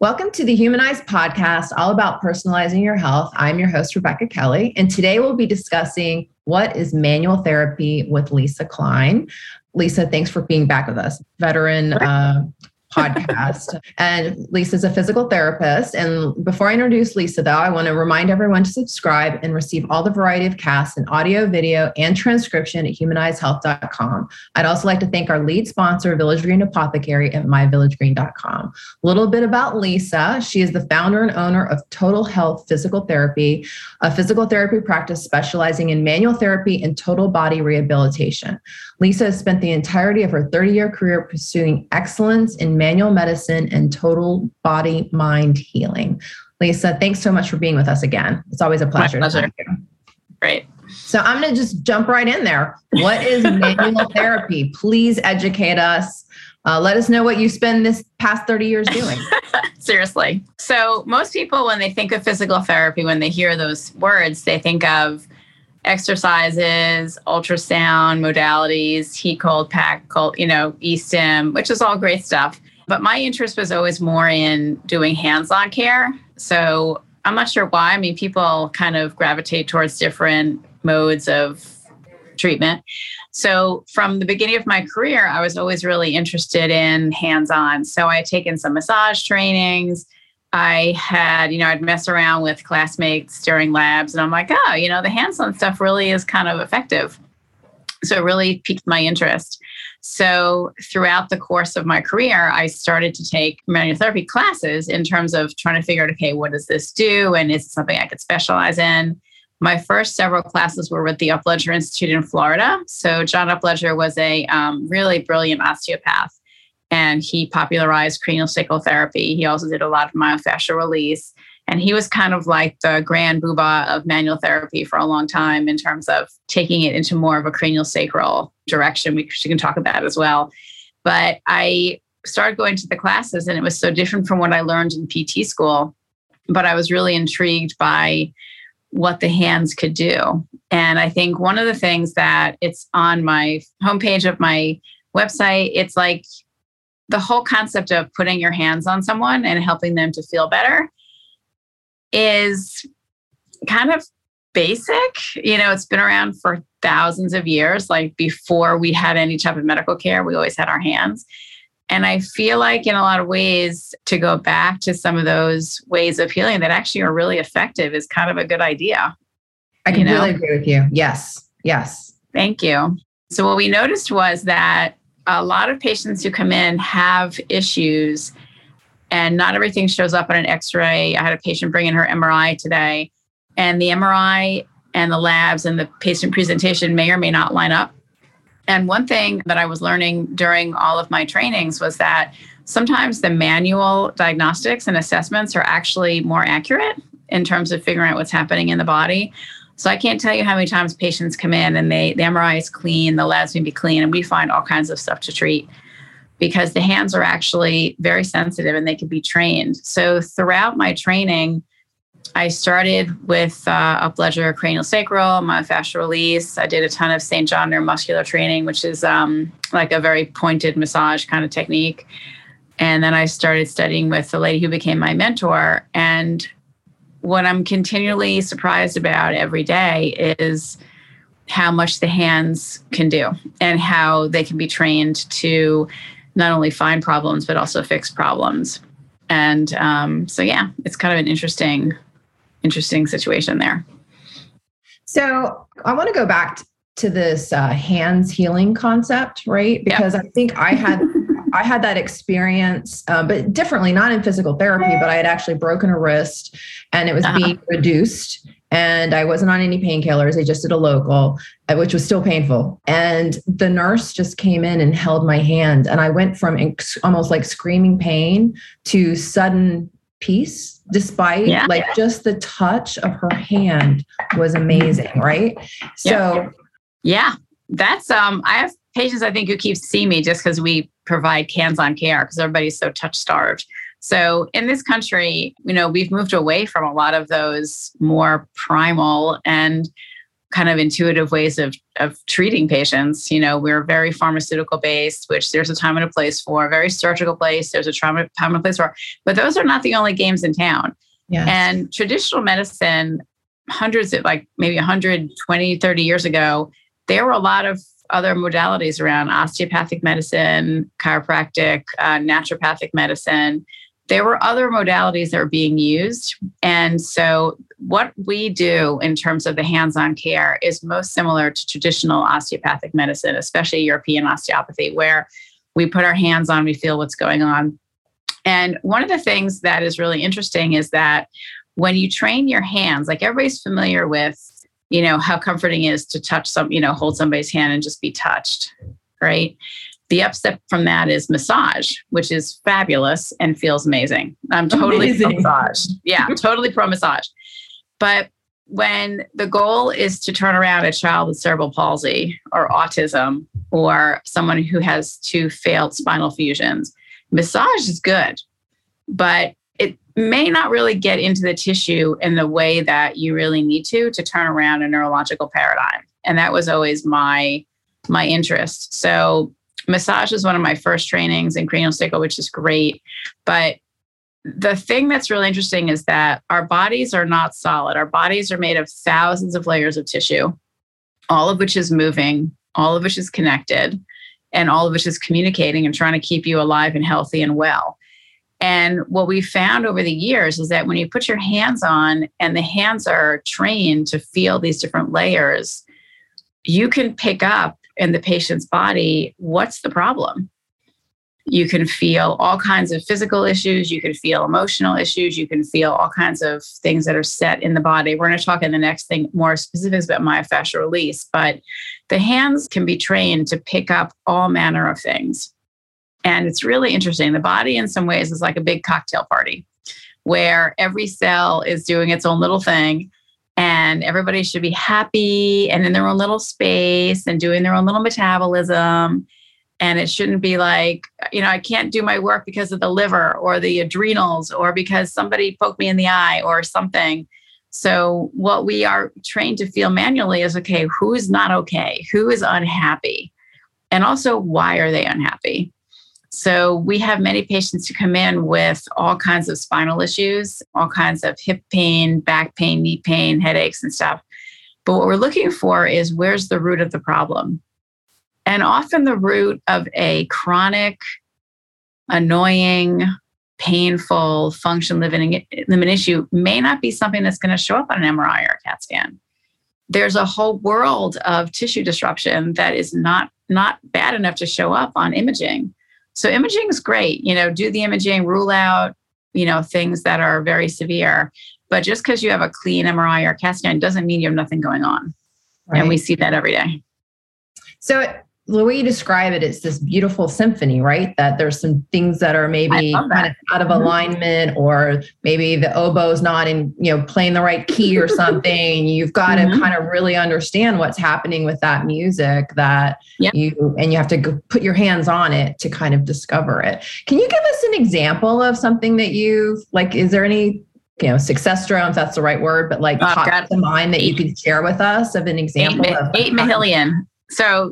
Welcome to the Humanized Podcast, all about personalizing your health. I'm your host, Rebecca Kelly, and today we'll be discussing what is manual therapy with Lisa Klein. Lisa, thanks for being back with us. Veteran podcast. And Lisa's a physical therapist. And before I introduce Lisa, though, I want to remind everyone to subscribe and receive all the variety of casts in audio, video, and transcription at humanizedhealth.com. I'd also like to thank our lead sponsor, Village Green Apothecary at myvillagegreen.com. A little bit about Lisa. She is the founder and owner of Total Health Physical Therapy, a physical therapy practice specializing in manual therapy and total body rehabilitation. Lisa has spent the entirety of her 30-year career pursuing excellence in manual medicine and total body-mind healing. Lisa, thanks so much for being with us again. It's always a pleasure. My pleasure. Great. So I'm going to just jump right in there. What is manual therapy? Please educate us. Let us know what you spend this past 30 years doing. Seriously. So most people, when they think of physical therapy, when they hear those words, they think of exercises, ultrasound modalities, heat, cold, pack, cold, e-stim, which is all great stuff. But my interest was always more in doing hands-on care. So I'm not sure why. I mean, people kind of gravitate towards different modes of treatment. So from the beginning of my career, I was always really interested in hands-on. So I had taken some massage trainings. I'd mess around with classmates during labs, and I'm like, the hands-on stuff really is kind of effective. So it really piqued my interest. So throughout the course of my career, I started to take manual therapy classes in terms of trying to figure out, okay, what does this do? And is it something I could specialize in? My first several classes were with the Upledger Institute in Florida. So John Upledger was a really brilliant osteopath, and he popularized cranial sacral therapy. He also did a lot of myofascial release. And he was kind of like the grand boobah of manual therapy for a long time in terms of taking it into more of a cranial sacral direction, which you can talk about as well. But I started going to the classes, and it was so different from what I learned in PT school. But I was really intrigued by what the hands could do. And I think one of the things that it's on my homepage of my website, it's like the whole concept of putting your hands on someone and helping them to feel better is kind of basic. It's been around for thousands of years. Like before we had any type of medical care, we always had our hands. And I feel like in a lot of ways to go back to some of those ways of healing that actually are really effective is kind of a good idea. I completely agree with you. Yes. Thank you. So what we noticed was that a lot of patients who come in have issues, and not everything shows up on an X-ray. I had a patient bring in her MRI today, and the MRI and the labs and the patient presentation may or may not line up. And one thing that I was learning during all of my trainings was that sometimes the manual diagnostics and assessments are actually more accurate in terms of figuring out what's happening in the body. So I can't tell you how many times patients come in and the MRI is clean, the labs may be clean, and we find all kinds of stuff to treat because the hands are actually very sensitive and they can be trained. So throughout my training, I started with Upledger cranial sacral, myofascial release. I did a ton of St. John neuromuscular training, which is like a very pointed massage kind of technique. And then I started studying with the lady who became my mentor. And what I'm continually surprised about every day is how much the hands can do and how they can be trained to not only find problems, but also fix problems. And it's kind of an interesting situation there. So I want to go back to this hands healing concept, right? Because I think I had that experience, but differently, not in physical therapy, but I had actually broken a wrist and it was being reduced and I wasn't on any painkillers. They just did a local, which was still painful. And the nurse just came in and held my hand. And I went from almost like screaming pain to sudden peace, despite just the touch of her hand was amazing. Right. So that's, I have patients, I think, who keep seeing me just because we provide hands-on care because everybody's so touch starved. So in this country, we've moved away from a lot of those more primal and kind of intuitive ways of treating patients. We're very pharmaceutical based, which there's a time and a place for, very surgical place. There's a time and a place for, but those are not the only games in town. Yes. And traditional medicine, hundreds of maybe 120, 30 years ago, there were a lot of other modalities around: osteopathic medicine, chiropractic, naturopathic medicine. There were other modalities that were being used. And so what we do in terms of the hands-on care is most similar to traditional osteopathic medicine, especially European osteopathy, where we put our hands on, we feel what's going on. And one of the things that is really interesting is that when you train your hands, like everybody's familiar with, how comforting it is to touch hold somebody's hand and just be touched, right? The upstep from that is massage, which is fabulous and feels amazing. I'm totally pro massage. Yeah, totally pro massage. But when the goal is to turn around a child with cerebral palsy or autism or someone who has 2 failed spinal fusions, massage is good, but it may not really get into the tissue in the way that you really need to turn around a neurological paradigm. And that was always my interest. So massage is one of my first trainings in cranial sacral, which is great. But the thing that's really interesting is that our bodies are not solid. Our bodies are made of thousands of layers of tissue, all of which is moving, all of which is connected, and all of which is communicating and trying to keep you alive and healthy and well. And what we found over the years is that when you put your hands on and the hands are trained to feel these different layers, you can pick up in the patient's body what's the problem. You can feel all kinds of physical issues. You can feel emotional issues. You can feel all kinds of things that are set in the body. We're going to talk in the next thing more specifics about myofascial release, but the hands can be trained to pick up all manner of things. And it's really interesting. The body in some ways is like a big cocktail party where every cell is doing its own little thing. And everybody should be happy and in their own little space and doing their own little metabolism. And it shouldn't be like, I can't do my work because of the liver or the adrenals or because somebody poked me in the eye or something. So what we are trained to feel manually is, okay, who is not okay? Who is unhappy? And also, why are they unhappy? So we have many patients who come in with all kinds of spinal issues, all kinds of hip pain, back pain, knee pain, headaches and stuff. But what we're looking for is where's the root of the problem? And often the root of a chronic, annoying, painful function limit issue may not be something that's going to show up on an MRI or a CAT scan. There's a whole world of tissue disruption that is not bad enough to show up on imaging. So imaging is great, do the imaging, rule out, things that are very severe. But just because you have a clean MRI or CAT scan doesn't mean you have nothing going on. Right. And we see that every day. So the way you describe it, it's this beautiful symphony, right? That there's some things that are maybe kind of out of alignment, or maybe the oboe's not in, playing the right key or something. You've got to kind of really understand what's happening with that music that you have to put your hands on it to kind of discover it. Can you give us an example of something that is there any, success story, if that's the right word, but pop to mind that you could share with us of an example of 8 million. So,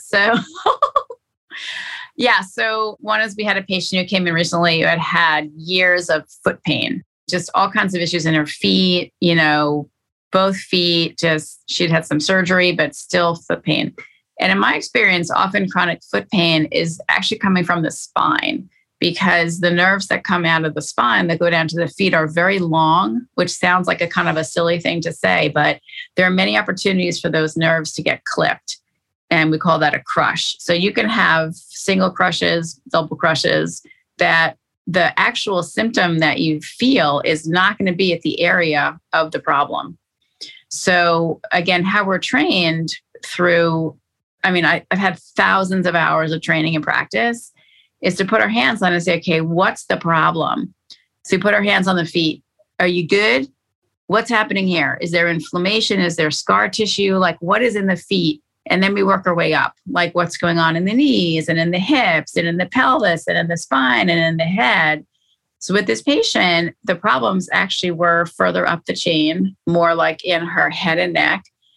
So one is we had a patient who came in recently who had years of foot pain, just all kinds of issues in her feet, both feet, she'd had some surgery, but still foot pain. And in my experience, often chronic foot pain is actually coming from the spine, because the nerves that come out of the spine that go down to the feet are very long, which sounds like a kind of a silly thing to say, but there are many opportunities for those nerves to get clipped. And we call that a crush. So you can have single crushes, double crushes, that the actual symptom that you feel is not going to be at the area of the problem. So again, how we're trained through, I've had thousands of hours of training and practice, is to put our hands on and say, okay, what's the problem? So we put our hands on the feet. Are you good? What's happening here? Is there inflammation? Is there scar tissue? What is in the feet? And then we work our way up, what's going on in the knees and in the hips and in the pelvis and in the spine and in the head. So with this patient, the problems actually were further up the chain, more like in her head and neck.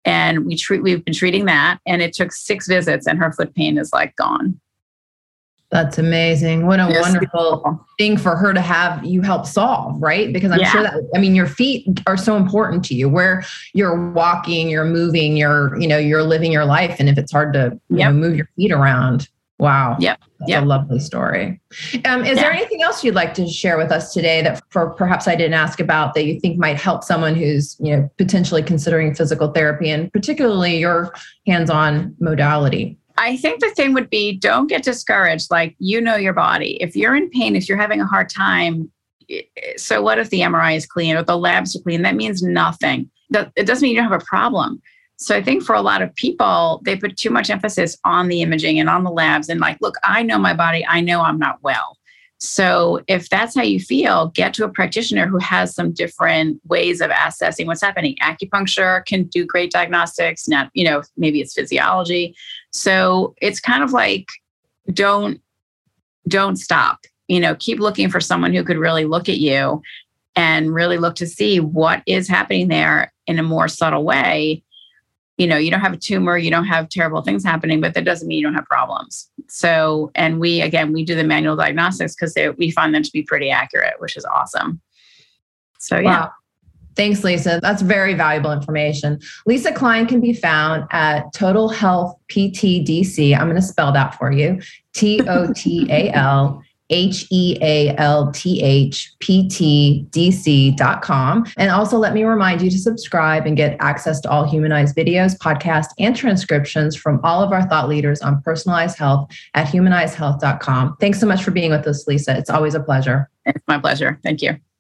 And we've been treating that, and it took 6 visits and her foot pain is like gone. That's amazing. What a wonderful thing for her to have you help solve, right? Because I'm sure that, I mean, your feet are so important to you, where you're walking, you're moving, you're living your life. And if it's hard to move your feet around, wow. Yep. That's a lovely story. Is there anything else you'd like to share with us today that perhaps I didn't ask about that you think might help someone who's, potentially considering physical therapy, and particularly your hands-on modality? I think the thing would be, don't get discouraged. Like, your body. If you're in pain, if you're having a hard time, so what if the MRI is clean or the labs are clean? That means nothing. It doesn't mean you don't have a problem. So I think for a lot of people, they put too much emphasis on the imaging and on the labs and like, look, I know my body. I know I'm not well. So if that's how you feel, get to a practitioner who has some different ways of assessing what's happening. Acupuncture can do great diagnostics. Not, maybe it's physiology. So it's kind of like, don't stop, keep looking for someone who could really look at you and really look to see what is happening there in a more subtle way. You don't have a tumor, you don't have terrible things happening, but that doesn't mean you don't have problems. So, and we do the manual diagnostics because we find them to be pretty accurate, which is awesome. So, yeah. Wow. Thanks, Lisa. That's very valuable information. Lisa Klein can be found at Total Health PT DC. I'm going to spell that for you. TOTALHEALTHPTDC.com. And also let me remind you to subscribe and get access to all Humanized videos, podcasts, and transcriptions from all of our thought leaders on personalized health at humanizedhealth.com. Thanks so much for being with us, Lisa. It's always a pleasure. It's my pleasure. Thank you.